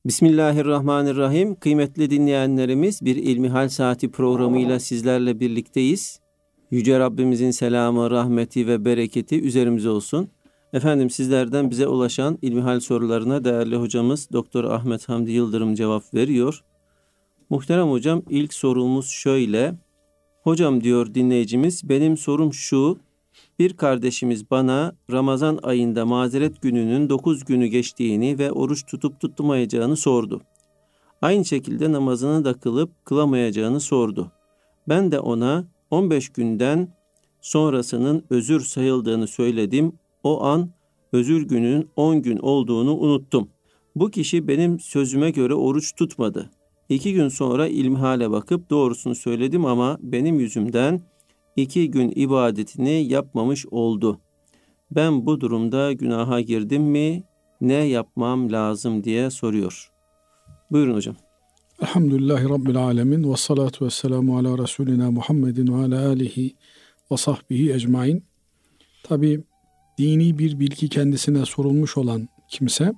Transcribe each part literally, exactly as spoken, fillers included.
Bismillahirrahmanirrahim. Kıymetli dinleyenlerimiz, bir İlmihal Saati programıyla sizlerle birlikteyiz. Yüce Rabbimizin selamı, rahmeti ve bereketi üzerimize olsun. Efendim, sizlerden bize ulaşan İlmihal sorularına değerli hocamız Doktor Ahmet Hamdi Yıldırım cevap veriyor. Muhterem hocam, ilk sorumuz şöyle. Hocam, diyor dinleyicimiz, benim sorum şu. Bir kardeşimiz bana Ramazan ayında mazeret gününün dokuz günü geçtiğini ve oruç tutup tutmayacağını sordu. Aynı şekilde namazını da kılıp kılamayacağını sordu. Ben de ona on beş günden sonrasının özür sayıldığını söyledim. O an özür gününün on gün olduğunu unuttum. Bu kişi benim sözüme göre oruç tutmadı. İki gün sonra ilmihale bakıp doğrusunu söyledim ama benim yüzümden iki gün ibadetini yapmamış oldu. Ben bu durumda günaha girdim mi? Ne yapmam lazım diye soruyor. Buyurun hocam. Elhamdülillahi Rabbil alemin ve salatu ve selamu ala Resulina Muhammedin ve ala alihi ve sahbihi ecmain. Tabi dini bir bilgi kendisine sorulmuş olan kimse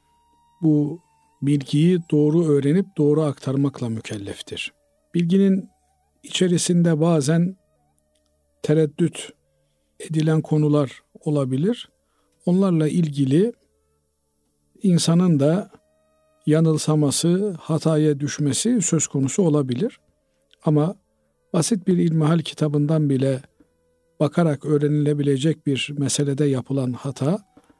bu bilgiyi doğru öğrenip doğru aktarmakla mükelleftir. Bilginin içerisinde bazen tereddüt edilen konular olabilir. Onlarla ilgili insanın da yanılsaması, hataya düşmesi söz konusu olabilir. Ama basit bir ilmihal kitabından bile bakarak öğrenilebilecek bir meselede yapılan hata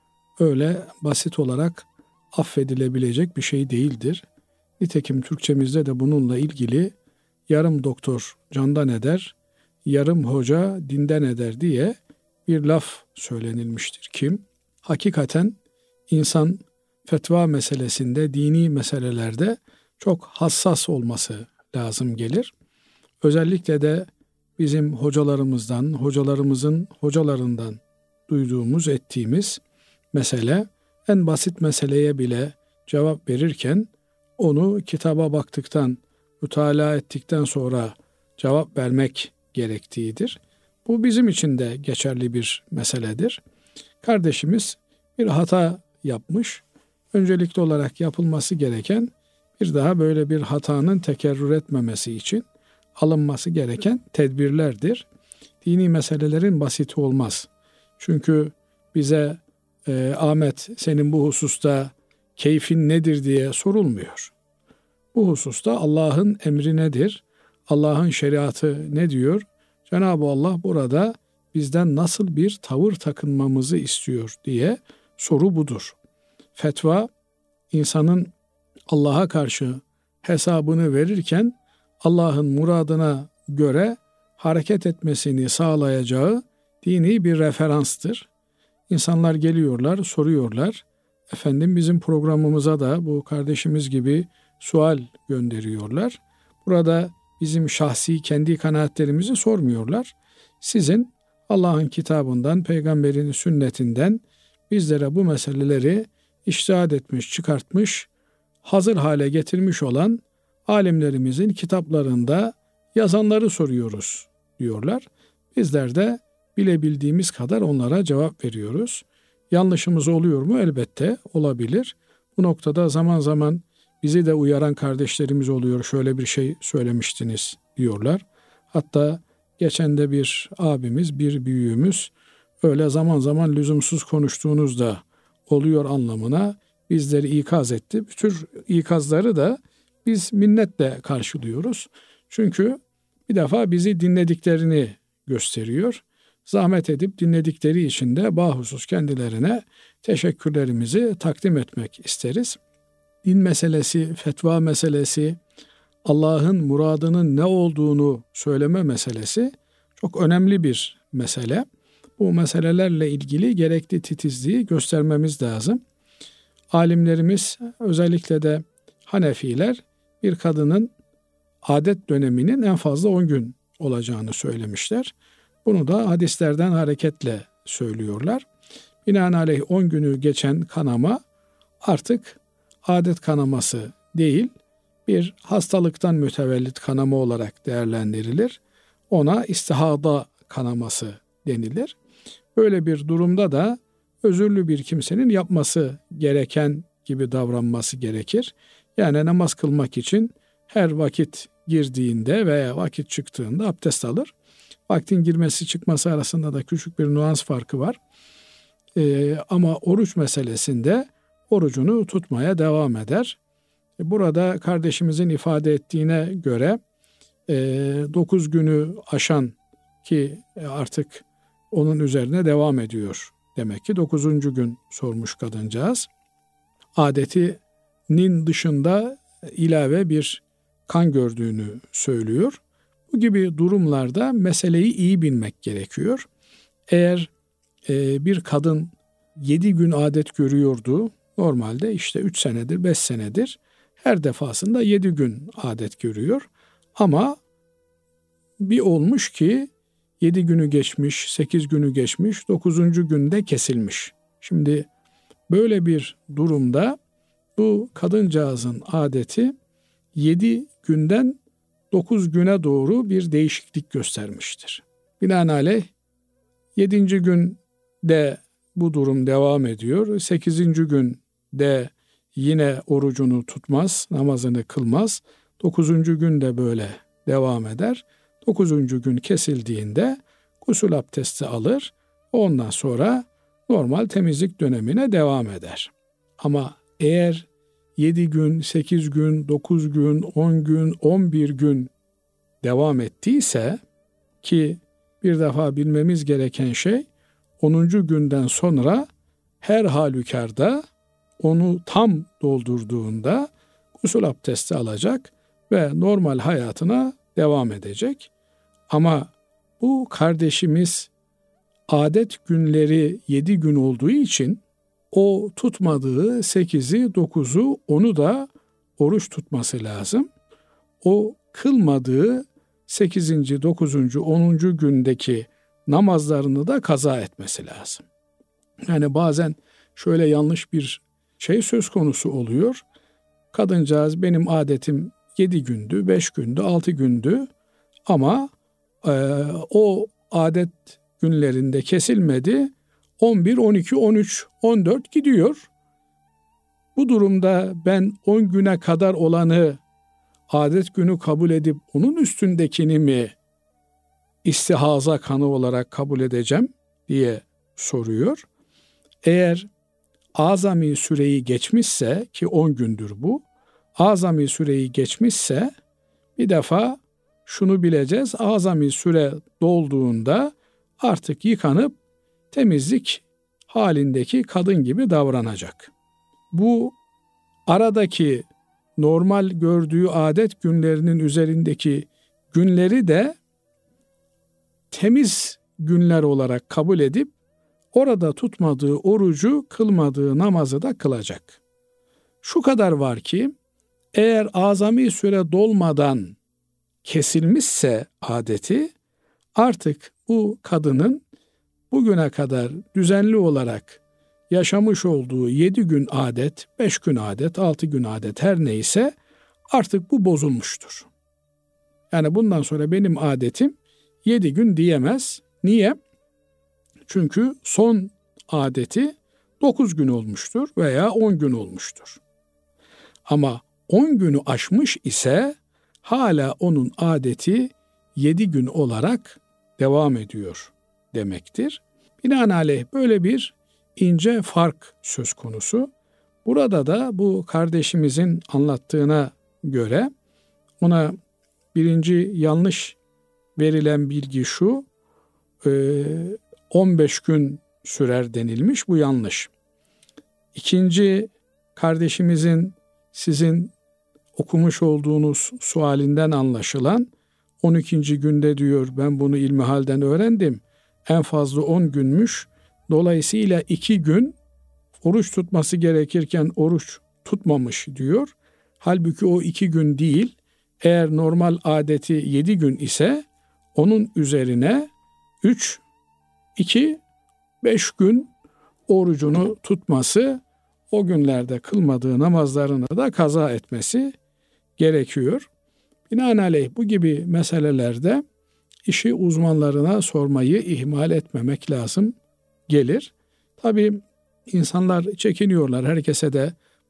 öyle basit olarak affedilebilecek bir şey değildir. Nitekim Türkçemizde de bununla ilgili yarım doktor candan eder, yarım hoca dinden eder diye bir laf söylenilmiştir. Kim? Hakikaten insan fetva meselesinde, dini meselelerde çok hassas olması lazım gelir. Özellikle de bizim hocalarımızdan, hocalarımızın hocalarından duyduğumuz, ettiğimiz mesele, en basit meseleye bile cevap verirken onu kitaba baktıktan, mütalaa ettikten sonra cevap vermek gerektiğidir. Bu bizim için de geçerli bir meseledir. Kardeşimiz bir hata yapmış. Öncelikli olarak yapılması gereken bir daha böyle bir hatanın tekerrür etmemesi için alınması gereken tedbirlerdir. Dini meselelerin basiti olmaz. Çünkü bize e, Ahmet senin bu hususta keyfin nedir diye sorulmuyor. Bu hususta Allah'ın emri nedir? Allah'ın şeriatı ne diyor? Cenab-ı Allah burada bizden nasıl bir tavır takınmamızı istiyor diye soru budur. Fetva, insanın Allah'a karşı hesabını verirken Allah'ın muradına göre hareket etmesini sağlayacağı dini bir referanstır. İnsanlar geliyorlar, soruyorlar. Efendim bizim programımıza da bu kardeşimiz gibi sual gönderiyorlar. Burada bizim şahsi kendi kanaatlerimizi sormuyorlar. Sizin Allah'ın kitabından, peygamberin sünnetinden bizlere bu meseleleri içtihat etmiş, çıkartmış, hazır hale getirmiş olan alimlerimizin kitaplarında yazanları soruyoruz diyorlar. Bizler de bilebildiğimiz kadar onlara cevap veriyoruz. Yanlışımız oluyor mu? Elbette olabilir. Bu noktada zaman zaman bizi de uyaran kardeşlerimiz oluyor. Şöyle bir şey söylemiştiniz diyorlar. Hatta geçen de bir abimiz, bir büyüğümüz öyle zaman zaman lüzumsuz konuştuğunuz da oluyor anlamına bizleri ikaz etti. Bu tür ikazları da biz minnetle karşılıyoruz. Çünkü bir defa bizi dinlediklerini gösteriyor. Zahmet edip dinledikleri için de bahusus kendilerine teşekkürlerimizi takdim etmek isteriz. Din meselesi, fetva meselesi, Allah'ın muradının ne olduğunu söyleme meselesi çok önemli bir mesele. Bu meselelerle ilgili gerekli titizliği göstermemiz lazım. Alimlerimiz, özellikle de Hanefiler, bir kadının adet döneminin en fazla on gün olacağını söylemişler. Bunu da hadislerden hareketle söylüyorlar. Binaenaleyh on günü geçen kanama artık adet kanaması değil, bir hastalıktan mütevellit kanama olarak değerlendirilir. Ona istihada kanaması denilir. Böyle bir durumda da özürlü bir kimsenin yapması gereken gibi davranması gerekir. Yani namaz kılmak için her vakit girdiğinde veya vakit çıktığında abdest alır. Vaktin girmesi çıkması arasında da küçük bir nüans farkı var. Ee, ama oruç meselesinde orucunu tutmaya devam eder. Burada kardeşimizin ifade ettiğine göre dokuz günü aşan ki artık onun üzerine devam ediyor. Demek ki dokuzuncu gün sormuş kadıncağız. Adetinin dışında ilave bir kan gördüğünü söylüyor. Bu gibi durumlarda meseleyi iyi bilmek gerekiyor. Eğer e, bir kadın yedi gün adet görüyordu, normalde işte üç senedir, beş senedir her defasında yedi gün adet görüyor. Ama bir olmuş ki yedi günü geçmiş, sekiz günü geçmiş, dokuzuncu günde kesilmiş. Şimdi böyle bir durumda bu kadıncağızın adeti yedi günden dokuz güne doğru bir değişiklik göstermiştir. Binaenaleyh yedinci günde bu durum devam ediyor. sekizinci günde yine orucunu tutmaz, namazını kılmaz. dokuzuncu günde böyle devam eder. dokuzuncu gün kesildiğinde gusül abdesti alır. Ondan sonra normal temizlik dönemine devam eder. Ama eğer yedi gün, sekiz gün, dokuz gün, on gün, on bir gün devam ettiyse, ki bir defa bilmemiz gereken şey onuncu günden sonra her halükarda onu tam doldurduğunda gusül abdesti alacak ve normal hayatına devam edecek. Ama bu kardeşimiz adet günleri yedi gün olduğu için o tutmadığı sekizi, dokuzu, onu da oruç tutması lazım. O kılmadığı sekizinci, dokuzuncu, onuncu gündeki namazlarını da kaza etmesi lazım. Yani bazen şöyle yanlış bir şey söz konusu oluyor. Kadıncağız benim adetim yedi gündü, beş gündü, altı gündü ama e, o adet günlerinde kesilmedi. on bir, on iki, on üç, on dört gidiyor. Bu durumda ben on güne kadar olanı adet günü kabul edip onun üstündekini mi istihaza kanı olarak kabul edeceğim diye soruyor. Eğer azami süreyi geçmişse, ki on gündür bu, azami süreyi geçmişse bir defa şunu bileceğiz: azami süre dolduğunda artık yıkanıp temizlik halindeki kadın gibi davranacak. Bu aradaki normal gördüğü adet günlerinin üzerindeki günleri de temiz günler olarak kabul edip orada tutmadığı orucu, kılmadığı namazı da kılacak. Şu kadar var ki eğer azami süre dolmadan kesilmişse adeti, artık bu kadının bugüne kadar düzenli olarak yaşamış olduğu yedi gün adet, beş gün adet, altı gün adet her neyse artık bu bozulmuştur. Yani bundan sonra benim adetim yedi gün diyemez. Niye? Çünkü son adeti dokuz gün olmuştur veya on gün olmuştur. Ama on günü aşmış ise hala onun adeti yedi gün olarak devam ediyor demektir. Binaenaleyh böyle bir ince fark söz konusu. Burada da bu kardeşimizin anlattığına göre ona birinci yanlış verilen bilgi şu: on beş gün sürer denilmiş, bu yanlış. İkinci, kardeşimizin sizin okumuş olduğunuz sualinden anlaşılan on ikinci günde diyor, ben bunu ilmihalden öğrendim, en fazla on günmüş. Dolayısıyla iki gün oruç tutması gerekirken oruç tutmamış diyor. Halbuki o iki gün değil, eğer normal adeti yedi gün ise onun üzerine üç, iki, beş gün orucunu tutması, o günlerde kılmadığı namazlarını da kaza etmesi gerekiyor. Binaenaleyh bu gibi meselelerde işi uzmanlarına sormayı ihmal etmemek lazım gelir. Tabii insanlar çekiniyorlar. Herkese de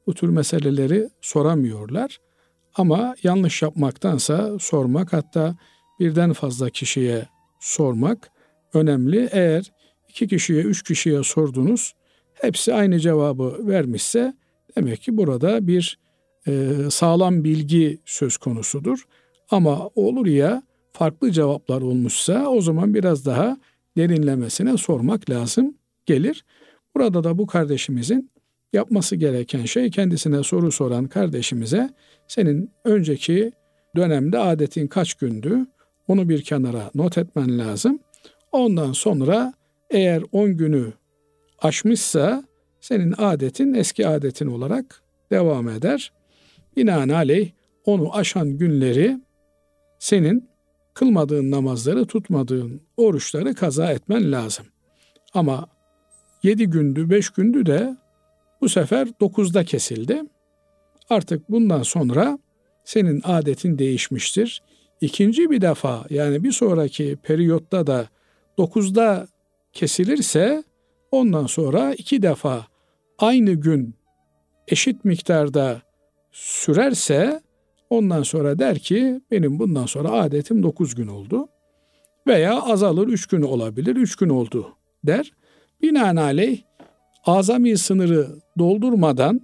bu tür meseleleri soramıyorlar. Ama yanlış yapmaktansa sormak, hatta birden fazla kişiye sormak önemli. Eğer iki kişiye, üç kişiye sordunuz, hepsi aynı cevabı vermişse demek ki burada bir e, sağlam bilgi söz konusudur. Ama olur ya farklı cevaplar olmuşsa o zaman biraz daha derinlemesine sormak lazım gelir. Burada da bu kardeşimizin yapması gereken şey, kendisine soru soran kardeşimize senin önceki dönemde adetin kaç gündü onu bir kenara not etmen lazım. Ondan sonra eğer on günü aşmışsa senin adetin eski adetin olarak devam eder. Binaenaleyh onu aşan günleri senin kılmadığın namazları, tutmadığın oruçları kaza etmen lazım. Ama yedi gündü, beş gündü de bu sefer dokuzda kesildi. Artık bundan sonra senin adetin değişmiştir. İkinci bir defa, yani bir sonraki periyotta da dokuzda kesilirse ondan sonra iki defa aynı gün eşit miktarda sürerse ondan sonra der ki benim bundan sonra adetim dokuz gün oldu. Veya azalır, üç gün olabilir, üç gün oldu der. Binaenaleyh azami sınırı doldurmadan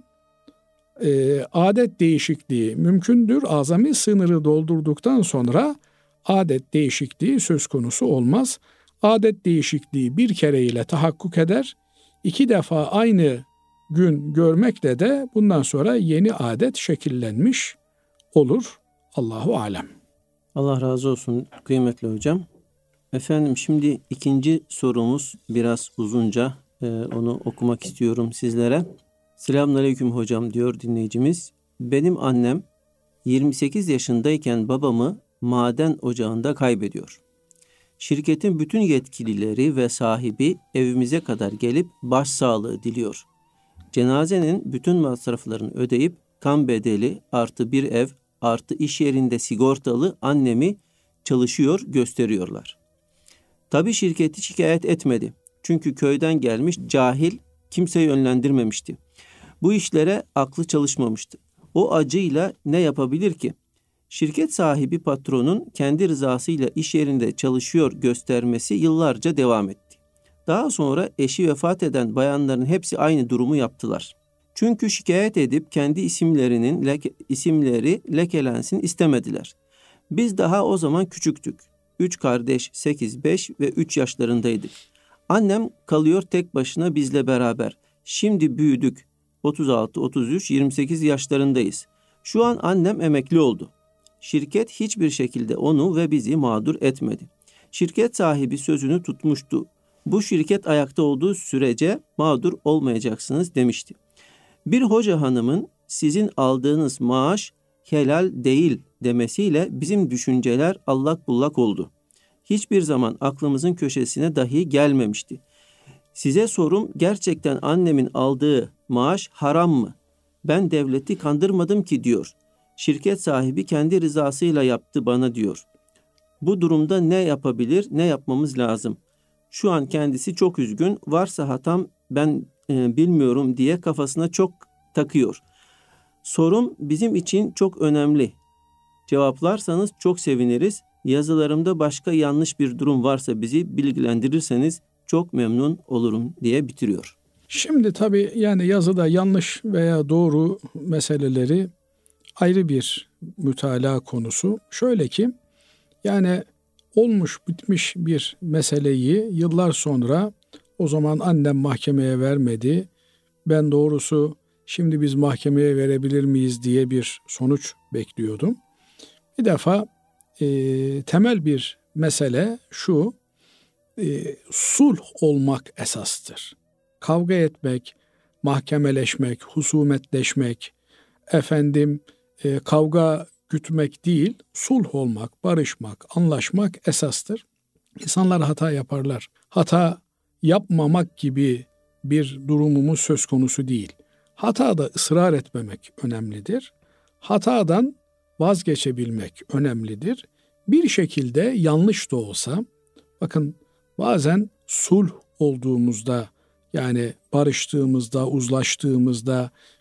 e, adet değişikliği mümkündür. Azami sınırı doldurduktan sonra adet değişikliği söz konusu olmaz. Adet değişikliği bir kere ile tahakkuk eder. İki defa aynı gün görmekle de bundan sonra yeni adet şekillenmiş olur. Allahu alem. Allah razı olsun kıymetli hocam. Efendim şimdi ikinci sorumuz biraz uzunca. Ee, onu okumak istiyorum sizlere. Selamünaleyküm hocam diyor dinleyicimiz. Benim annem yirmi sekiz yaşındayken babamı maden ocağında kaybediyor. Şirketin bütün yetkilileri ve sahibi evimize kadar gelip başsağlığı diliyor. Cenazenin bütün masraflarını ödeyip kan bedeli artı bir ev artı iş yerinde sigortalı annemi çalışıyor gösteriyorlar. Tabii şirketi şikayet etmedi. Çünkü köyden gelmiş cahil, kimse yönlendirmemişti. Bu işlere aklı çalışmamıştı. O acıyla ne yapabilir ki? Şirket sahibi patronun kendi rızasıyla iş yerinde çalışıyor göstermesi yıllarca devam etti. Daha sonra eşi vefat eden bayanların hepsi aynı durumu yaptılar. Çünkü şikayet edip kendi isimlerinin leke, isimleri lekelensin istemediler. Biz daha o zaman küçüktük. Üç kardeş, sekiz, beş ve üç yaşlarındaydık. Annem kalıyor tek başına bizle beraber. Şimdi büyüdük. otuz altı, otuz üç, yirmi sekiz yaşlarındayız. Şu an annem emekli oldu. Şirket hiçbir şekilde onu ve bizi mağdur etmedi. Şirket sahibi sözünü tutmuştu. Bu şirket ayakta olduğu sürece mağdur olmayacaksınız demişti. Bir hoca hanımın sizin aldığınız maaş helal değil demesiyle bizim düşünceler allak bullak oldu. Hiçbir zaman aklımızın köşesine dahi gelmemişti. Size sorum, gerçekten annemin aldığı maaş haram mı? Ben devleti kandırmadım ki diyor. Şirket sahibi kendi rızasıyla yaptı bana diyor. Bu durumda ne yapabilir, ne yapmamız lazım? Şu an kendisi çok üzgün, varsa hatam ben e, bilmiyorum diye kafasına çok takıyor. Sorum bizim için çok önemli. Cevaplarsanız çok seviniriz. Yazılarımda başka yanlış bir durum varsa bizi bilgilendirirseniz çok memnun olurum diye bitiriyor. Şimdi tabii yani yazıda yanlış veya doğru meseleleri ayrı bir mütalaa konusu. Şöyle ki yani olmuş bitmiş bir meseleyi yıllar sonra o zaman annem mahkemeye vermedi. Ben doğrusu şimdi biz mahkemeye verebilir miyiz diye bir sonuç bekliyordum. Bir defa e, temel bir mesele şu, e, sulh olmak esastır. Kavga etmek, mahkemeleşmek, husumetleşmek, efendim e, kavga gütmek değil, sulh olmak, barışmak, anlaşmak esastır. İnsanlar hata yaparlar. Hata yapmamak gibi bir durumumuz söz konusu değil. Hatada ısrar etmemek önemlidir. Hatadan vazgeçebilmek önemlidir. Bir şekilde yanlış da olsa, bakın bazen sulh olduğumuzda, yani barıştığımızda, uzlaştığımızda,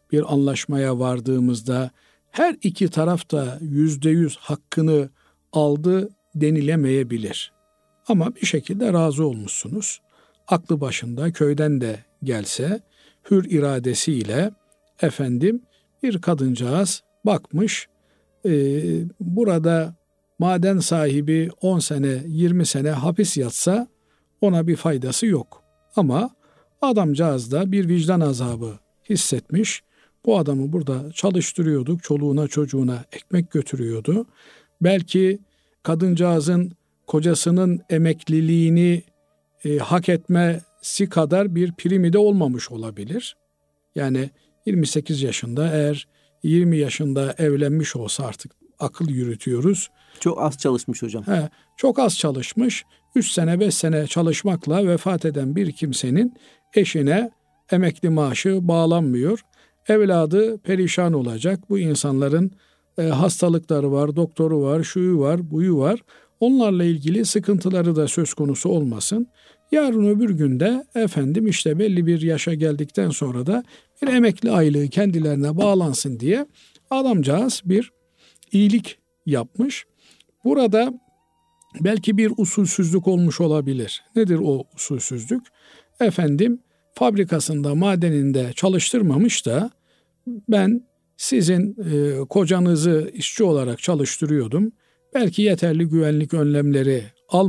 bir anlaşmaya vardığımızda her iki taraf da yüzde yüz hakkını aldı denilemeyebilir. Ama bir şekilde razı olmuşsunuz. Aklı başında köyden de gelse hür iradesiyle efendim bir kadıncağız bakmış, e, burada maden sahibi on sene yirmi sene hapis yatsa ona bir faydası yok. Ama adamcağız da bir vicdan azabı hissetmiş. Bu adamı burada çalıştırıyorduk, çoluğuna çocuğuna ekmek götürüyordu. Belki kadıncağızın kocasının emekliliğini e, hak etmesi kadar bir primi de olmamış olabilir. Yani yirmi sekiz yaşında, eğer yirmi yaşında evlenmiş olsa, artık akıl yürütüyoruz. Çok az çalışmış hocam. He, çok az çalışmış. üç sene beş sene çalışmakla vefat eden bir kimsenin eşine emekli maaşı bağlanmıyor. Evladı perişan olacak. Bu insanların e, hastalıkları var, doktoru var, şuyu var, buyu var. Onlarla ilgili sıkıntıları da söz konusu olmasın. Yarın öbür günde efendim işte belli bir yaşa geldikten sonra da bir emekli aylığı kendilerine bağlansın diye adamcağız bir iyilik yapmış. Burada belki bir usulsüzlük olmuş olabilir. Nedir o usulsüzlük? Efendim fabrikasında, madeninde çalıştırmamış da ben sizin e, kocanızı işçi olarak çalıştırıyordum. Belki yeterli güvenlik önlemleri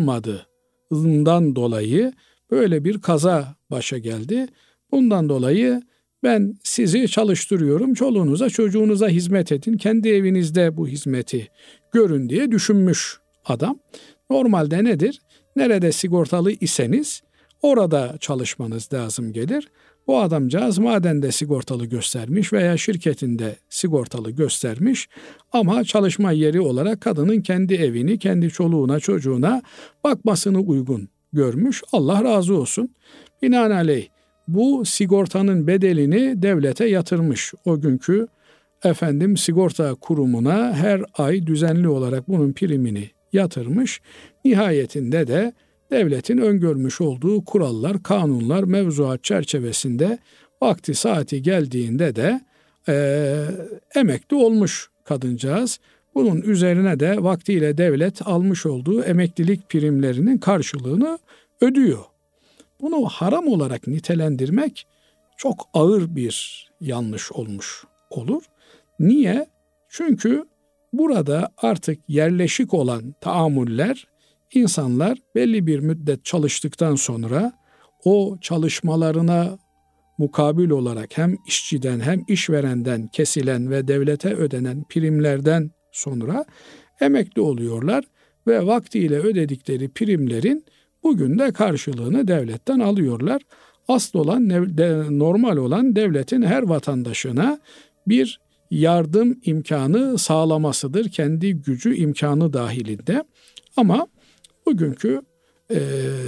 almadığından dolayı böyle bir kaza başa geldi. Bundan dolayı ben sizi çalıştırıyorum, çoluğunuza çocuğunuza hizmet edin, kendi evinizde bu hizmeti görün diye düşünmüş adam. Normalde nedir? Nerede sigortalı iseniz orada çalışmanız lazım gelir. Bu adamcağız madende sigortalı göstermiş veya şirketinde sigortalı göstermiş ama çalışma yeri olarak kadının kendi evini, kendi çoluğuna çocuğuna bakmasını uygun görmüş. Allah razı olsun. Binaenaleyh bu sigortanın bedelini devlete yatırmış. O günkü efendim sigorta kurumuna her ay düzenli olarak bunun primini yatırmış. Nihayetinde de devletin öngörmüş olduğu kurallar, kanunlar, mevzuat çerçevesinde vakti saati geldiğinde de e, emekli olmuş kadıncağız. Bunun üzerine de vaktiyle devlet almış olduğu emeklilik primlerinin karşılığını ödüyor. Bunu haram olarak nitelendirmek çok ağır bir yanlış olmuş olur. Niye? Çünkü burada artık yerleşik olan taamuller, insanlar belli bir müddet çalıştıktan sonra o çalışmalarına mukabil olarak hem işçiden hem işverenden kesilen ve devlete ödenen primlerden sonra emekli oluyorlar ve vaktiyle ödedikleri primlerin bugün de karşılığını devletten alıyorlar. Asıl olan, normal olan devletin her vatandaşına bir yardım imkanı sağlamasıdır. Kendi gücü imkanı dahilinde. Ama bugünkü e,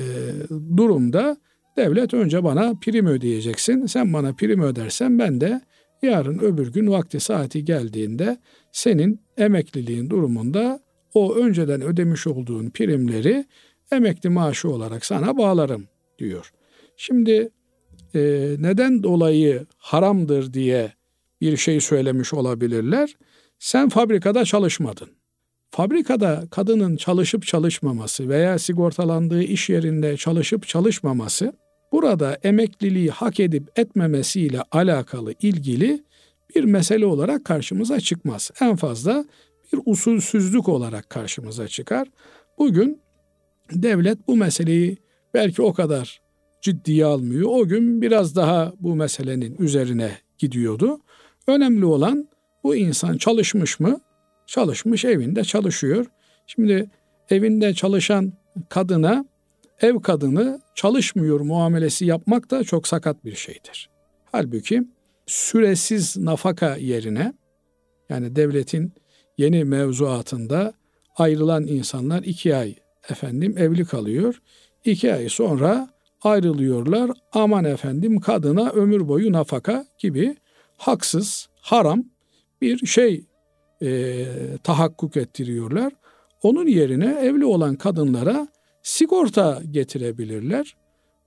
durumda devlet önce bana prim ödeyeceksin. Sen bana prim ödersen ben de yarın öbür gün vakti saati geldiğinde senin emekliliğin durumunda o önceden ödemiş olduğun primleri emekli maaşı olarak sana bağlarım diyor. Şimdi e, neden dolayı haramdır diye bir şey söylemiş olabilirler. Sen fabrikada çalışmadın. Fabrikada kadının çalışıp çalışmaması veya sigortalandığı iş yerinde çalışıp çalışmaması burada emekliliği hak edip etmemesiyle alakalı ilgili bir mesele olarak karşımıza çıkmaz. En fazla bir usulsüzlük olarak karşımıza çıkar. Bugün devlet bu meseleyi belki o kadar ciddiye almıyor. O gün biraz daha bu meselenin üzerine gidiyordu. Önemli olan bu insan çalışmış mı? Çalışmış, evinde çalışıyor. Şimdi evinde çalışan kadına ev kadını çalışmıyor muamelesi yapmak da çok sakat bir şeydir. Halbuki süresiz nafaka yerine, yani devletin yeni mevzuatında ayrılan insanlar iki ay efendim evli kalıyor. İki ay sonra ayrılıyorlar. Aman efendim kadına ömür boyu nafaka gibi haksız, haram bir şey e, tahakkuk ettiriyorlar. Onun yerine evli olan kadınlara sigorta getirebilirler.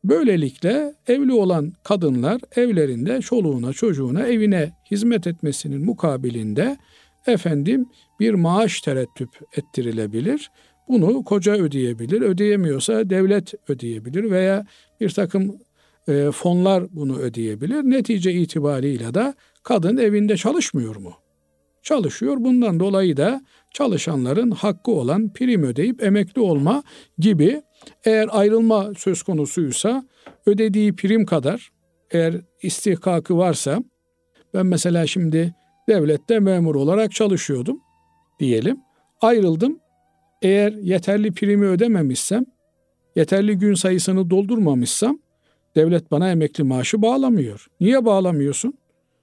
Böylelikle evli olan kadınlar evlerinde çoluğuna, çocuğuna, evine hizmet etmesinin mukabilinde efendim bir maaş terettüp ettirilebilir. Bunu koca ödeyebilir, ödeyemiyorsa devlet ödeyebilir veya bir takım e, fonlar bunu ödeyebilir. Netice itibariyle de kadın evinde çalışmıyor mu? Çalışıyor. Bundan dolayı da çalışanların hakkı olan prim ödeyip emekli olma gibi, eğer ayrılma söz konusuysa ödediği prim kadar, eğer istihkakı varsa, ben mesela şimdi devlette memur olarak çalışıyordum diyelim, ayrıldım. Eğer yeterli primi ödememişsem, yeterli gün sayısını doldurmamışsam devlet bana emekli maaşı bağlamıyor. Niye bağlamıyorsun?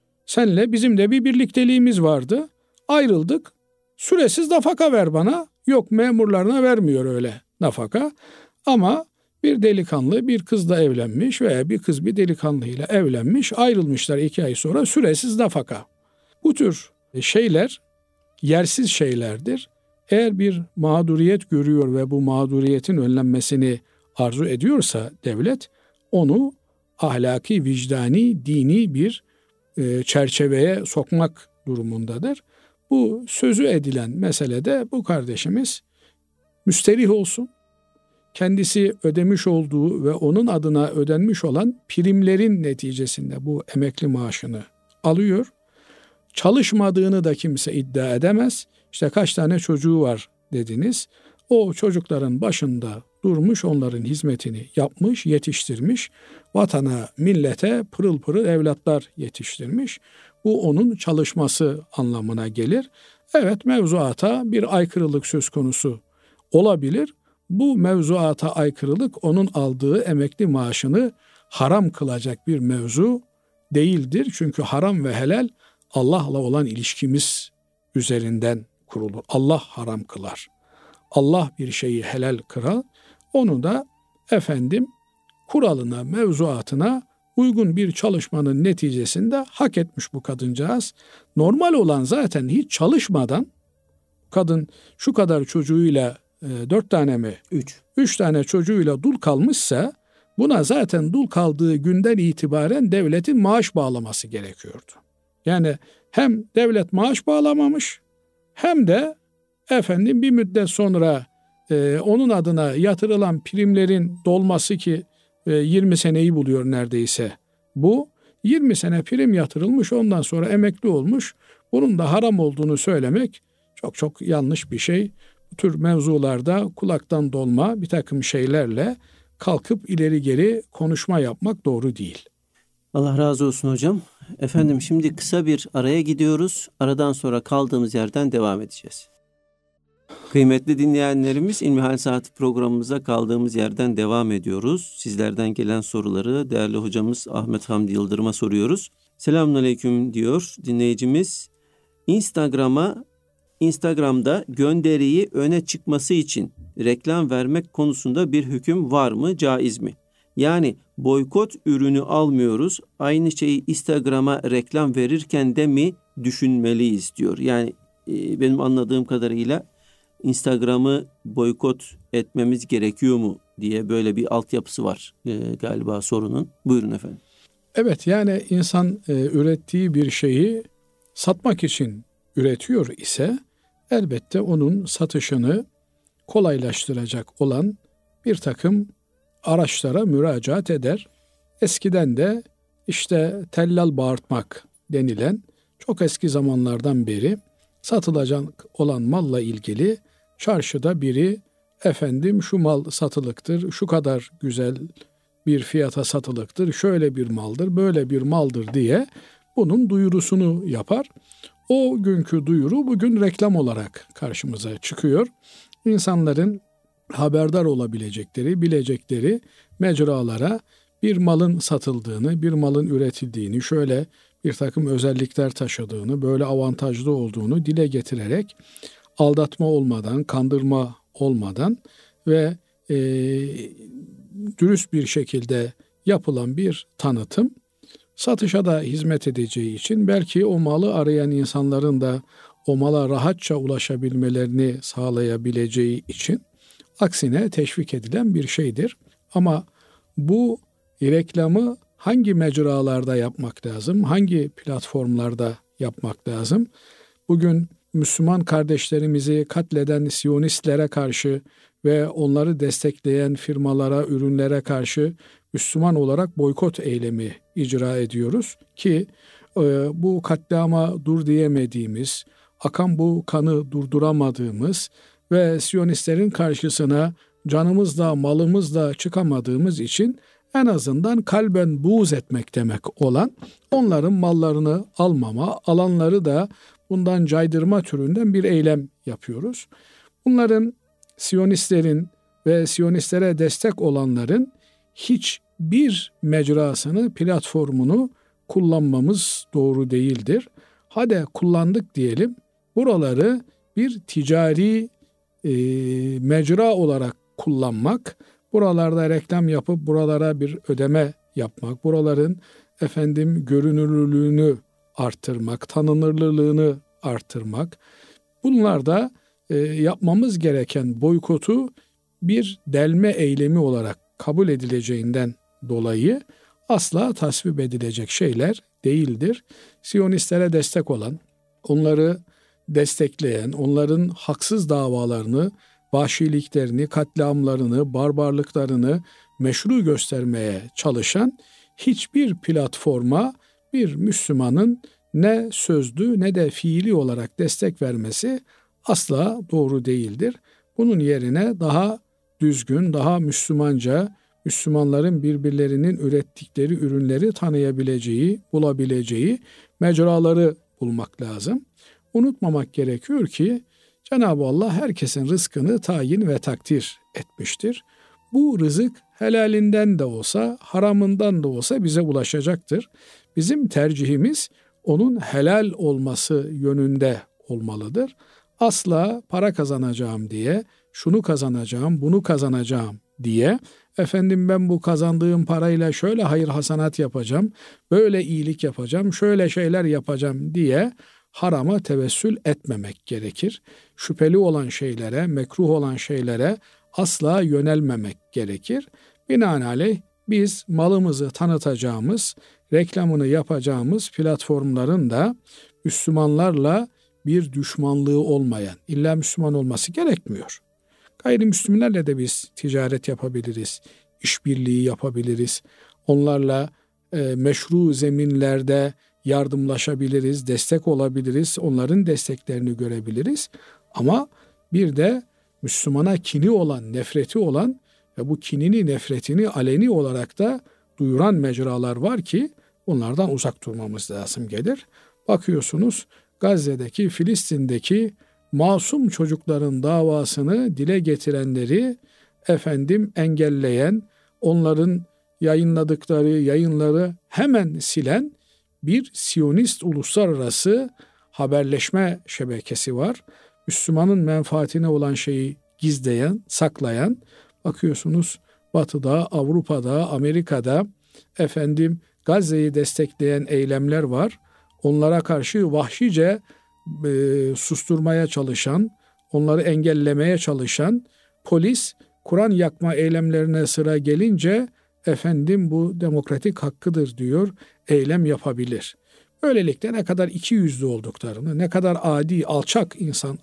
Senle bizim de bir birlikteliğimiz vardı. Ayrıldık. Süresiz nafaka ver bana. Yok, memurlarına vermiyor öyle nafaka. Ama bir delikanlı bir kızla evlenmiş veya bir kız bir delikanlıyla evlenmiş. Ayrılmışlar iki ay sonra, süresiz nafaka. Bu tür şeyler yersiz şeylerdir. Eğer bir mağduriyet görüyor ve bu mağduriyetin önlenmesini arzu ediyorsa devlet, onu ahlaki, vicdani, dini bir e, çerçeveye sokmak durumundadır. Bu sözü edilen meselede bu kardeşimiz müsterih olsun. Kendisi ödemiş olduğu ve onun adına ödenmiş olan primlerin neticesinde bu emekli maaşını alıyor. Çalışmadığını da kimse iddia edemez. İşte kaç tane çocuğu var dediniz. O çocukların başında durmuş, onların hizmetini yapmış, yetiştirmiş. Vatana, millete pırıl pırıl evlatlar yetiştirmiş. Bu onun çalışması anlamına gelir. Evet, mevzuata bir aykırılık söz konusu olabilir. Bu mevzuata aykırılık onun aldığı emekli maaşını haram kılacak bir mevzu değildir. Çünkü haram ve helal Allah'la olan ilişkimiz üzerinden kurulur. Allah haram kılar. Allah bir şeyi helal kırar. Onu da efendim kuralına, mevzuatına uygun bir çalışmanın neticesinde hak etmiş bu kadıncağız. Normal olan zaten hiç çalışmadan, kadın şu kadar çocuğuyla e, dört tane mi? Üç. Üç tane çocuğuyla dul kalmışsa, buna zaten dul kaldığı günden itibaren devletin maaş bağlaması gerekiyordu. Yani hem devlet maaş bağlamamış, hem de efendim bir müddet sonra e, onun adına yatırılan primlerin dolması, ki e, yirmi seneyi buluyor neredeyse bu. yirmi sene prim yatırılmış, ondan sonra emekli olmuş. Bunun da haram olduğunu söylemek çok çok yanlış bir şey. Bu tür mevzularda kulaktan dolma bir takım şeylerle kalkıp ileri geri konuşma yapmak doğru değil. Allah razı olsun hocam. Efendim şimdi kısa bir araya gidiyoruz. Aradan sonra kaldığımız yerden devam edeceğiz. Kıymetli dinleyenlerimiz, İlmihal Saati programımıza kaldığımız yerden devam ediyoruz. Sizlerden gelen soruları değerli hocamız Ahmet Hamdi Yıldırım'a soruyoruz. Selamünaleyküm diyor dinleyicimiz. Instagram'a Instagram'da gönderiyi öne çıkması için reklam vermek konusunda bir hüküm var mı, caiz mi? Yani boykot ürünü almıyoruz, aynı şeyi Instagram'a reklam verirken de mi düşünmeliyiz diyor. Yani e, benim anladığım kadarıyla Instagram'ı boykot etmemiz gerekiyor mu diye böyle bir altyapısı var e, galiba sorunun. Buyurun efendim. Evet, yani insan e, ürettiği bir şeyi satmak için üretiyor ise elbette onun satışını kolaylaştıracak olan bir takım araçlara müracaat eder. Eskiden de işte tellal bağırtmak denilen, çok eski zamanlardan beri satılacak olan malla ilgili çarşıda biri efendim şu mal satılıktır, şu kadar güzel bir fiyata satılıktır, şöyle bir maldır, böyle bir maldır diye bunun duyurusunu yapar. O günkü duyuru bugün reklam olarak karşımıza çıkıyor. İnsanların haberdar olabilecekleri, bilecekleri mecralara bir malın satıldığını, bir malın üretildiğini, şöyle bir takım özellikler taşıdığını, böyle avantajlı olduğunu dile getirerek aldatma olmadan, kandırma olmadan ve e, dürüst bir şekilde yapılan bir tanıtım satışa da hizmet edeceği için, belki o malı arayan insanların da o mala rahatça ulaşabilmelerini sağlayabileceği için aksine teşvik edilen bir şeydir. Ama bu reklamı hangi mecralarda yapmak lazım? Hangi platformlarda yapmak lazım? Bugün Müslüman kardeşlerimizi katleden Siyonistlere karşı ve onları destekleyen firmalara, ürünlere karşı Müslüman olarak boykot eylemi icra ediyoruz ki e, bu katliama dur diyemediğimiz, akan bu kanı durduramadığımız ve Siyonistlerin karşısına canımızla, malımızla çıkamadığımız için en azından kalben buğz etmek demek olan onların mallarını almama, alanları da bundan caydırma türünden bir eylem yapıyoruz. Bunların, Siyonistlerin ve Siyonistlere destek olanların hiçbir mecrasını, platformunu kullanmamız doğru değildir. Hadi kullandık diyelim, buraları bir ticari e, mecra olarak kullanmak, buralarda reklam yapıp buralara bir ödeme yapmak, buraların efendim görünürlülüğünü artırmak, tanınırlılığını artırmak, bunlar da e, yapmamız gereken boykotu bir delme eylemi olarak kabul edileceğinden dolayı asla tasvip edilecek şeyler değildir. Siyonistlere destek olan, onları destekleyen, onların haksız davalarını, vahşiliklerini, katliamlarını, barbarlıklarını meşru göstermeye çalışan hiçbir platforma bir Müslümanın ne sözlü ne de fiili olarak destek vermesi asla doğru değildir. Bunun yerine daha düzgün, daha Müslümanca, Müslümanların birbirlerinin ürettikleri ürünleri tanıyabileceği, bulabileceği mecraları bulmak lazım. Unutmamak gerekiyor ki Cenab-ı Allah herkesin rızkını tayin ve takdir etmiştir. Bu rızık helalinden de olsa, haramından da olsa bize ulaşacaktır. Bizim tercihimiz onun helal olması yönünde olmalıdır. Asla para kazanacağım diye, şunu kazanacağım, bunu kazanacağım diye, efendim ben bu kazandığım parayla şöyle hayır hasanat yapacağım, böyle iyilik yapacağım, şöyle şeyler yapacağım diye harama tevessül etmemek gerekir. Şüpheli olan şeylere, mekruh olan şeylere asla yönelmemek gerekir. Binaenaleyh biz malımızı tanıtacağımız, reklamını yapacağımız platformların da Müslümanlarla bir düşmanlığı olmayan, illa Müslüman olması gerekmiyor. Gayrimüslimlerle de biz ticaret yapabiliriz, işbirliği yapabiliriz. Onlarla e, meşru zeminlerde yardımlaşabiliriz, destek olabiliriz, onların desteklerini görebiliriz. Ama bir de Müslümana kini olan, nefreti olan ve bu kinini, nefretini aleni olarak da duyuran mecralar var ki bunlardan uzak durmamız lazım gelir. Bakıyorsunuz Gazze'deki, Filistin'deki masum çocukların davasını dile getirenleri efendim engelleyen, onların yayınladıkları yayınları hemen silen bir Siyonist uluslararası haberleşme şebekesi var. Müslümanın menfaatine olan şeyi gizleyen, saklayan, bakıyorsunuz Batı'da, Avrupa'da, Amerika'da efendim Gazze'yi destekleyen eylemler var. Onlara karşı vahşice e, susturmaya çalışan, onları engellemeye çalışan polis, Kur'an yakma eylemlerine sıra gelince efendim bu demokratik hakkıdır diyor, eylem yapabilir. Böylelikle ne kadar ikiyüzlü olduklarını, ne kadar adi, alçak insan,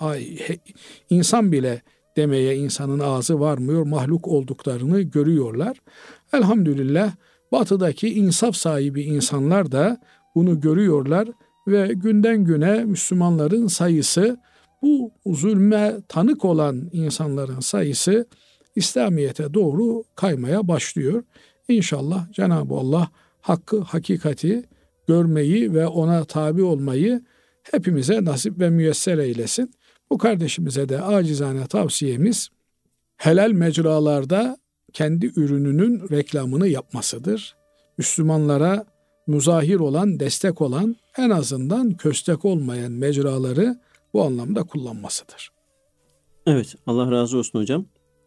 insan bile demeye insanın ağzı varmıyor, mahluk olduklarını görüyorlar. Elhamdülillah Batı'daki insaf sahibi insanlar da bunu görüyorlar ve günden güne Müslümanların sayısı, bu zulme tanık olan insanların sayısı İslamiyet'e doğru kaymaya başlıyor. İnşallah Cenab-ı Allah hakkı, hakikati görmeyi ve ona tabi olmayı hepimize nasip ve müyesser eylesin. Bu kardeşimize de acizane tavsiyemiz helal mecralarda kendi ürününün reklamını yapmasıdır. Müslümanlara müzahir olan, destek olan, en azından köstek olmayan mecraları bu anlamda kullanmasıdır. Evet, Allah razı olsun hocam.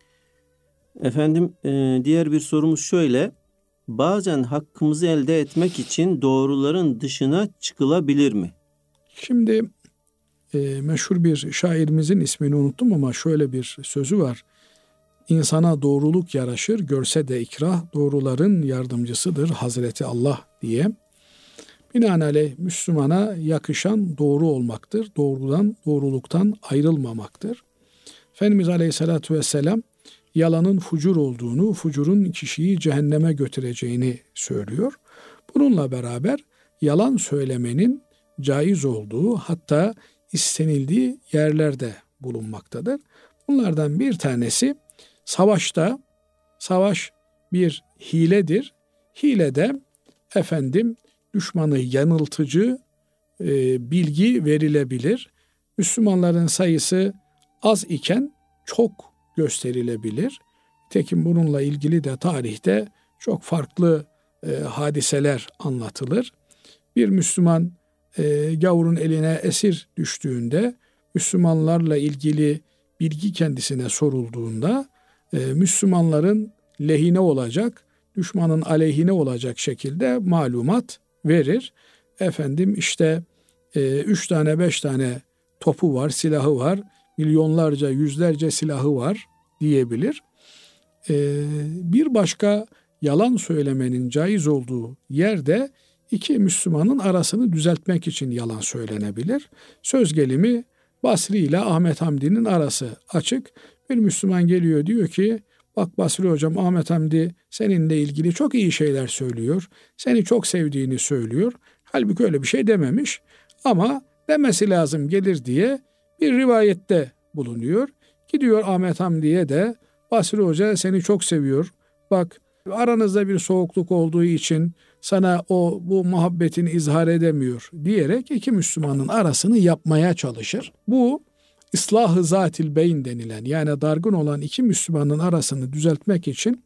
Efendim diğer bir sorumuz şöyle. Bazen hakkımızı elde etmek için doğruların dışına çıkılabilir mi? Şimdi e, meşhur bir şairimizin ismini unuttum ama şöyle bir sözü var. insana doğruluk yaraşır, görse de ikrah, doğruların yardımcısıdır Hazreti Allah diye. Binaenaleyh Müslümana yakışan doğru olmaktır. Doğrudan, doğruluktan ayrılmamaktır. Efendimiz Aleyhisselatü Vesselam yalanın fucur olduğunu, fucurun kişiyi cehenneme götüreceğini söylüyor. Bununla beraber yalan söylemenin caiz olduğu, hatta istenildiği yerlerde bulunmaktadır. Bunlardan bir tanesi savaşta, savaş bir hiledir. Hilede efendim düşmanı yanıltıcı e, bilgi verilebilir. Müslümanların sayısı az iken çok gösterilebilir. Tekin bununla ilgili de tarihte çok farklı e, hadiseler anlatılır. Bir Müslüman e, gavurun eline esir düştüğünde, Müslümanlarla ilgili bilgi kendisine sorulduğunda e, Müslümanların lehine olacak, düşmanın aleyhine olacak şekilde malumat verir. Efendim işte e, üç tane beş tane topu var, silahı var, milyonlarca, yüzlerce silahı var diyebilir. E, bir başka yalan söylemenin caiz olduğu yerde iki Müslümanın arasını düzeltmek için yalan söylenebilir. Söz gelimi Basri ile Ahmet Hamdi'nin arası açık. Bir Müslüman geliyor diyor ki, bak Basri hocam, Ahmet Hamdi seninle ilgili çok iyi şeyler söylüyor. Seni çok sevdiğini söylüyor. Halbuki öyle bir şey dememiş. Ama demesi lazım gelir diye bir rivayette bulunuyor. Gidiyor Ahmet Hamdi'ye de, Basri hoca seni çok seviyor. Bak aranızda bir soğukluk olduğu için sana o bu muhabbetini izhar edemiyor diyerek iki Müslümanın arasını yapmaya çalışır. Bu İslah-ı zatil beyn denilen, yani dargın olan iki Müslümanın arasını düzeltmek için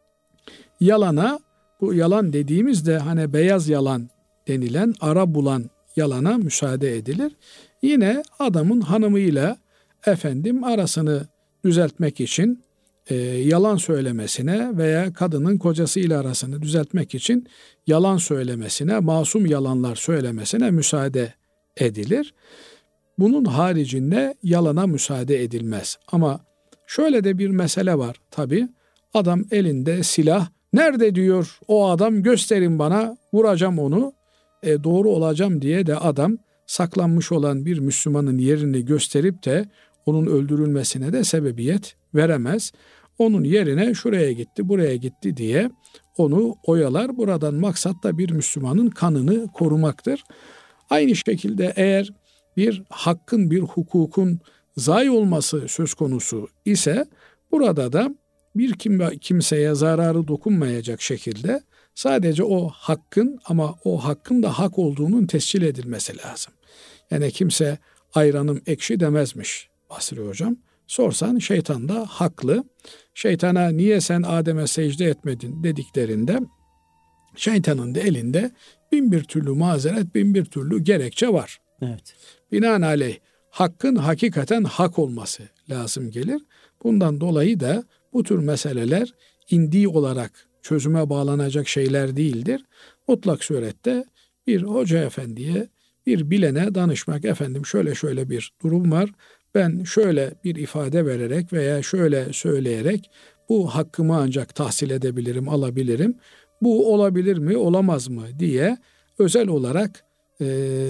yalana, bu yalan dediğimizde hani beyaz yalan denilen, ara bulan yalana müsaade edilir. Yine adamın hanımıyla efendim arasını düzeltmek için e, yalan söylemesine veya kadının kocasıyla arasını düzeltmek için yalan söylemesine, masum yalanlar söylemesine müsaade edilir. Bunun haricinde yalana müsaade edilmez. Ama şöyle de bir mesele var tabii. Adam elinde silah, nerede diyor o adam, gösterin bana, vuracağım onu, e, doğru olacağım diye de adam saklanmış olan bir Müslümanın yerini gösterip de onun öldürülmesine de sebebiyet veremez. Onun yerine şuraya gitti, buraya gitti diye onu oyalar. Buradan maksat da bir Müslümanın kanını korumaktır. Aynı şekilde eğer bir hakkın, bir hukukun zayi olması söz konusu ise burada da bir kimseye zararı dokunmayacak şekilde sadece o hakkın, ama o hakkın da hak olduğunun tescil edilmesi lazım. Yani kimse ayranım ekşi demezmiş Basri hocam. Sorsan şeytan da haklı. Şeytana niye sen Adem'e secde etmedin dediklerinde şeytanın da elinde bin bir türlü mazeret, bin bir türlü gerekçe var. Evet. Binaenaleyh hakkın hakikaten hak olması lazım gelir. Bundan dolayı da bu tür meseleler indi olarak çözüme bağlanacak şeyler değildir. Mutlak surette bir hoca efendiye, bir bilene danışmak, efendim şöyle şöyle bir durum var, ben şöyle bir ifade vererek veya şöyle söyleyerek bu hakkımı ancak tahsil edebilirim, alabilirim. Bu olabilir mi, olamaz mı diye özel olarak e,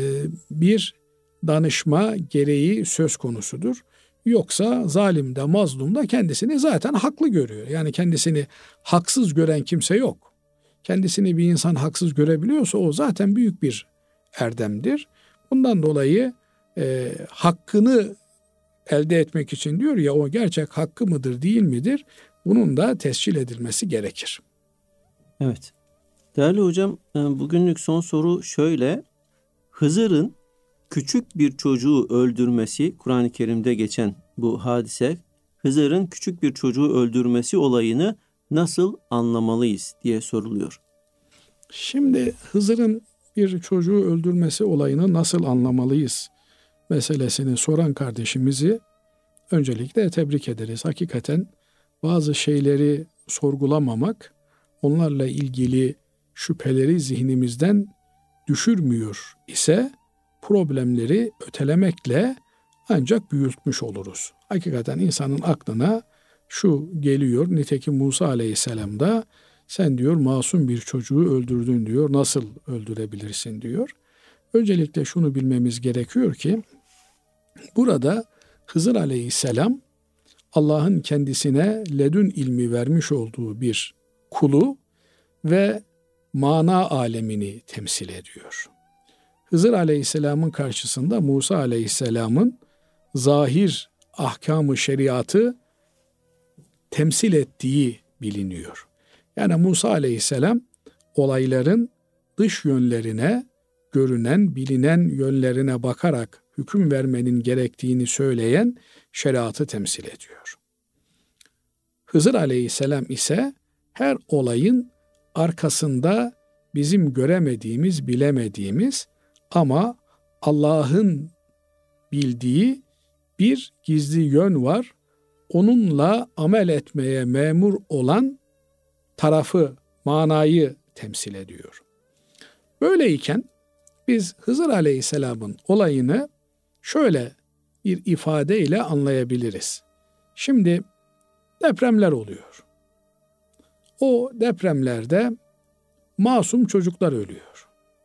bir danışma gereği söz konusudur. Yoksa zalim de mazlum da kendisini zaten haklı görüyor. Yani kendisini haksız gören kimse yok. Kendisini bir insan haksız görebiliyorsa o zaten büyük bir erdemdir. Bundan dolayı e, hakkını elde etmek için diyor ya, o gerçek hakkı mıdır değil midir? Bunun da tescil edilmesi gerekir. Evet. Değerli hocam, bugünlük son soru şöyle. Hızır'ın küçük bir çocuğu öldürmesi, Kur'an-ı Kerim'de geçen bu hadise, Hızır'ın küçük bir çocuğu öldürmesi olayını nasıl anlamalıyız diye soruluyor. Şimdi Hızır'ın bir çocuğu öldürmesi olayını nasıl anlamalıyız meselesini soran kardeşimizi öncelikle tebrik ederiz. Hakikaten bazı şeyleri sorgulamamak, onlarla ilgili şüpheleri zihnimizden düşürmüyor ise problemleri ötelemekle ancak büyütmüş oluruz. Hakikaten insanın aklına şu geliyor. Nitekim Musa Aleyhisselam da sen diyor masum bir çocuğu öldürdün diyor. Nasıl öldürebilirsin diyor. Öncelikle şunu bilmemiz gerekiyor ki burada Hızır Aleyhisselam Allah'ın kendisine ledün ilmi vermiş olduğu bir kulu ve mana alemini temsil ediyor. Hızır Aleyhisselam'ın karşısında Musa Aleyhisselam'ın zahir ahkam-ı şeriatı temsil ettiği biliniyor. Yani Musa Aleyhisselam olayların dış yönlerine, görünen, bilinen yönlerine bakarak hüküm vermenin gerektiğini söyleyen şeriatı temsil ediyor. Hızır Aleyhisselam ise her olayın arkasında bizim göremediğimiz, bilemediğimiz ama Allah'ın bildiği bir gizli yön var. Onunla amel etmeye memur olan tarafı, manayı temsil ediyor. Böyleyken biz Hızır Aleyhisselam'ın olayını şöyle bir ifadeyle anlayabiliriz. Şimdi depremler oluyor. O depremlerde masum çocuklar ölüyor.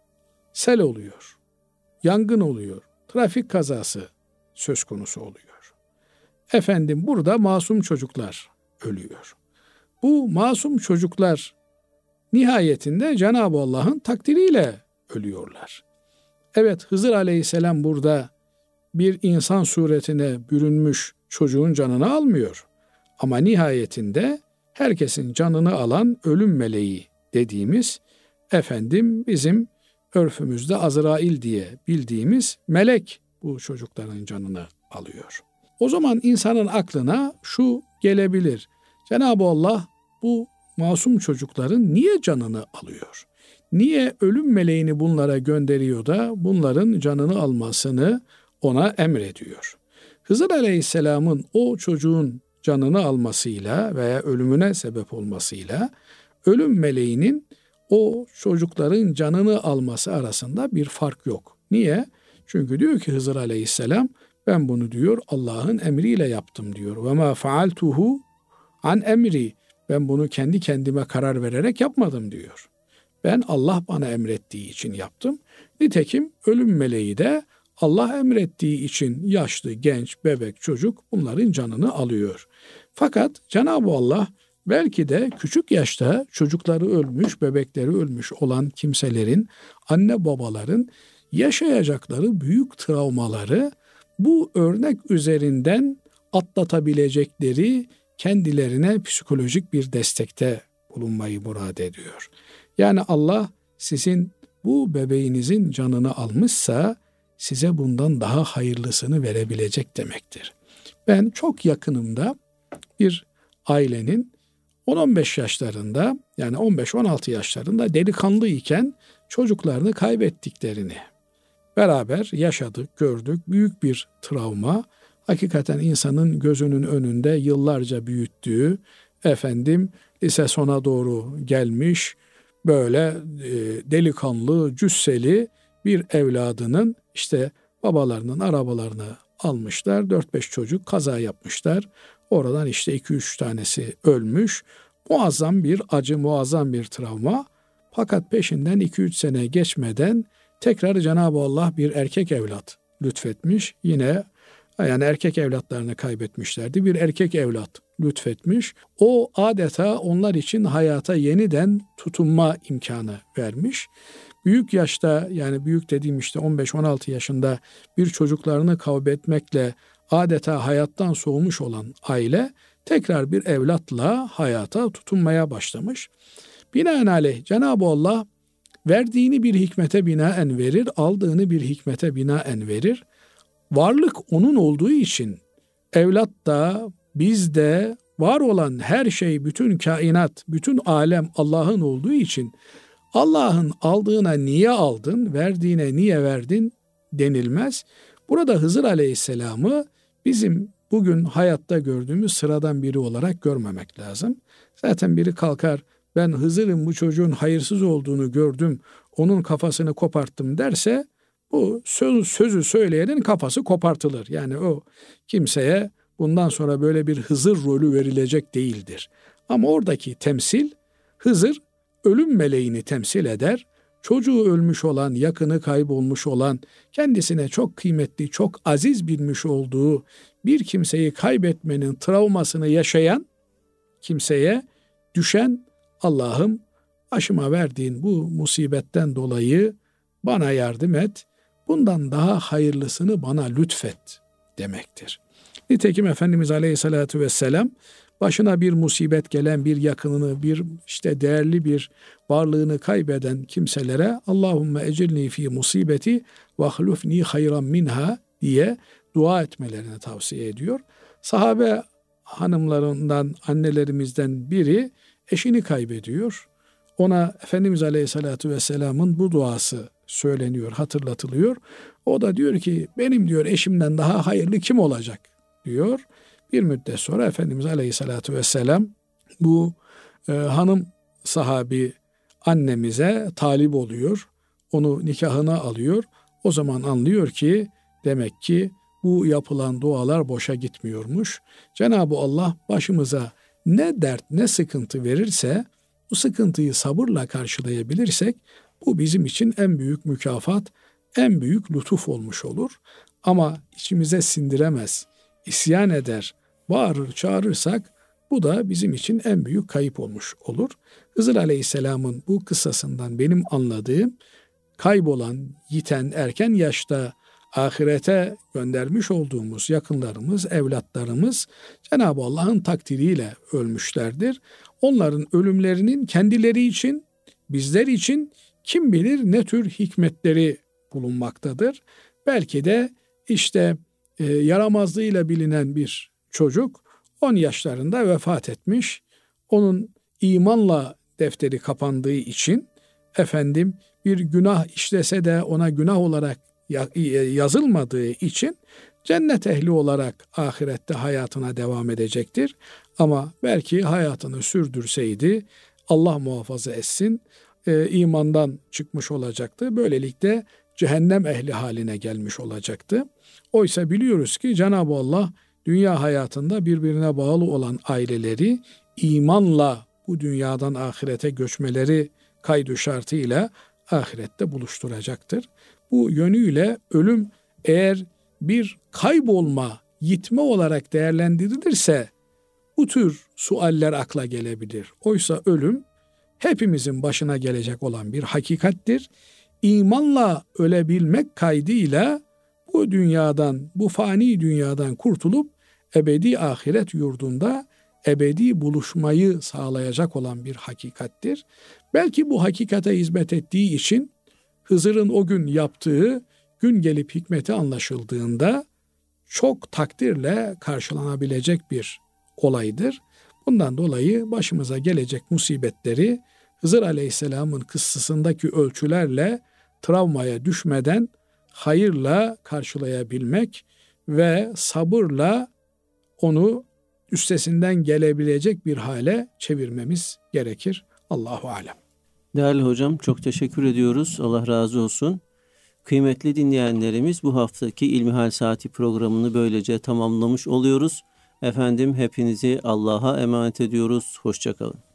Sel oluyor. Yangın oluyor. Trafik kazası söz konusu oluyor. Efendim burada masum çocuklar ölüyor. Bu masum çocuklar nihayetinde Cenab-ı Allah'ın takdiriyle ölüyorlar. Evet, Hızır Aleyhisselam burada bir insan suretine bürünmüş çocuğun canını almıyor. Ama nihayetinde herkesin canını alan ölüm meleği dediğimiz efendim bizim örfümüzde Azrail diye bildiğimiz melek bu çocukların canını alıyor. O zaman insanın aklına şu gelebilir. Cenab-ı Allah bu masum çocukların niye canını alıyor? Niye ölüm meleğini bunlara gönderiyor da bunların canını almasını ona emrediyor? Hızır Aleyhisselam'ın o çocuğun canını almasıyla veya ölümüne sebep olmasıyla ölüm meleğinin o çocukların canını alması arasında bir fark yok. Niye? Çünkü diyor ki Hızır Aleyhisselam ben bunu diyor Allah'ın emriyle yaptım diyor. Ve ma faaltuhu an emri. Ben bunu kendi kendime karar vererek yapmadım diyor. Ben Allah bana emrettiği için yaptım. Nitekim ölüm meleği de Allah emrettiği için yaşlı, genç, bebek, çocuk bunların canını alıyor. Fakat Cenab-ı Allah belki de küçük yaşta çocukları ölmüş, bebekleri ölmüş olan kimselerin, anne babaların yaşayacakları büyük travmaları bu örnek üzerinden atlatabilecekleri kendilerine psikolojik bir destekte bulunmayı murad ediyor. Yani Allah sizin bu bebeğinizin canını almışsa size bundan daha hayırlısını verebilecek demektir. Ben çok yakınımda bir ailenin on on beş yaşlarında yani on beş on altı yaşlarında delikanlı iken çocuklarını kaybettiklerini beraber yaşadık, gördük. Büyük bir travma. Hakikaten insanın gözünün önünde yıllarca büyüttüğü, efendim lise sona doğru gelmiş, böyle e, delikanlı, cüsseli bir evladının işte babalarının arabalarını almışlar. dört beş çocuk kaza yapmışlar. Oradan işte iki üç tanesi ölmüş. Muazzam bir acı, muazzam bir travma. Fakat peşinden iki üç sene geçmeden tekrar Cenab-ı Allah bir erkek evlat lütfetmiş. Yine yani erkek evlatlarını kaybetmişlerdi. Bir erkek evlat lütfetmiş. O adeta onlar için hayata yeniden tutunma imkanı vermiş. Büyük yaşta yani büyük dediğim işte on beş on altı yaşında bir çocuklarını kaybetmekle adeta hayattan soğumuş olan aile tekrar bir evlatla hayata tutunmaya başlamış. Binaenaleyh Cenab-ı Allah verdiğini bir hikmete binaen verir, aldığını bir hikmete binaen verir. Varlık onun olduğu için evlat da biz de var olan her şey, bütün kainat, bütün alem Allah'ın olduğu için Allah'ın aldığına niye aldın, verdiğine niye verdin denilmez. Burada Hızır Aleyhisselam'ı bizim bugün hayatta gördüğümüz sıradan biri olarak görmemek lazım. Zaten biri kalkar ben Hızır'ın bu çocuğun hayırsız olduğunu gördüm, onun kafasını koparttım derse bu söz, sözü söyleyenin kafası kopartılır. Yani o kimseye bundan sonra böyle bir Hızır rolü verilecek değildir. Ama oradaki temsil, Hızır ölüm meleğini temsil eder. Çocuğu ölmüş olan, yakını kaybolmuş olan, kendisine çok kıymetli, çok aziz bilmiş olduğu bir kimseyi kaybetmenin travmasını yaşayan kimseye düşen, Allah'ım başıma verdiğin bu musibetten dolayı bana yardım et, bundan daha hayırlısını bana lütfet demektir. Nitekim Efendimiz Aleyhisselatü Vesselam başına bir musibet gelen, bir yakınını, bir işte değerli bir varlığını kaybeden kimselere Allahümme ecilni fi musibeti ve ahlufni hayran minha diye dua etmelerini tavsiye ediyor. Sahabe hanımlarından, annelerimizden biri eşini kaybediyor. Ona Efendimiz Aleyhisselatü Vesselam'ın bu duası söyleniyor, hatırlatılıyor. O da diyor ki benim diyor eşimden daha hayırlı kim olacak diyor. Bir müddet sonra Efendimiz Aleyhisselatü Vesselam bu e, hanım sahabi annemize talip oluyor. Onu nikahına alıyor. O zaman anlıyor ki demek ki bu yapılan dualar boşa gitmiyormuş. Cenab-ı Allah başımıza ne dert ne sıkıntı verirse bu sıkıntıyı sabırla karşılayabilirsek bu bizim için en büyük mükafat, en büyük lütuf olmuş olur. Ama içimize sindiremez, isyan eder, bağırır çağırırsak bu da bizim için en büyük kayıp olmuş olur. Hızır Aleyhisselam'ın bu kıssasından benim anladığım kaybolan, yiten, erken yaşta ahirete göndermiş olduğumuz yakınlarımız, evlatlarımız Cenab-ı Allah'ın takdiriyle ölmüşlerdir. Onların ölümlerinin kendileri için, bizler için kim bilir ne tür hikmetleri bulunmaktadır. Belki de işte e, yaramazlığıyla bilinen bir çocuk on yaşlarında vefat etmiş. Onun imanla defteri kapandığı için efendim bir günah işlese de ona günah olarak yazılmadığı için cennet ehli olarak ahirette hayatına devam edecektir. Ama belki hayatını sürdürseydi Allah muhafaza etsin e, imandan çıkmış olacaktı. Böylelikle cehennem ehli haline gelmiş olacaktı. Oysa biliyoruz ki Cenab-ı Allah dünya hayatında birbirine bağlı olan aileleri imanla bu dünyadan ahirete göçmeleri kaydu şartıyla ahirette buluşturacaktır. Bu yönüyle ölüm eğer bir kaybolma, yitme olarak değerlendirilirse bu tür sualler akla gelebilir. Oysa ölüm hepimizin başına gelecek olan bir hakikattir. İmanla ölebilmek kaydıyla bu dünyadan, bu fani dünyadan kurtulup ebedi ahiret yurdunda ebedi buluşmayı sağlayacak olan bir hakikattir. Belki bu hakikate hizmet ettiği için Hızır'ın o gün yaptığı gün gelip hikmeti anlaşıldığında çok takdirle karşılanabilecek bir olaydır. Bundan dolayı başımıza gelecek musibetleri Hızır Aleyhisselam'ın kıssasındaki ölçülerle travmaya düşmeden hayırla karşılayabilmek ve sabırla onu üstesinden gelebilecek bir hale çevirmemiz gerekir. Allahu alem. Değerli hocam çok teşekkür ediyoruz. Allah razı olsun. Kıymetli dinleyenlerimiz bu haftaki İlmihal Saati programını böylece tamamlamış oluyoruz. Efendim hepinizi Allah'a emanet ediyoruz. Hoşça kalın.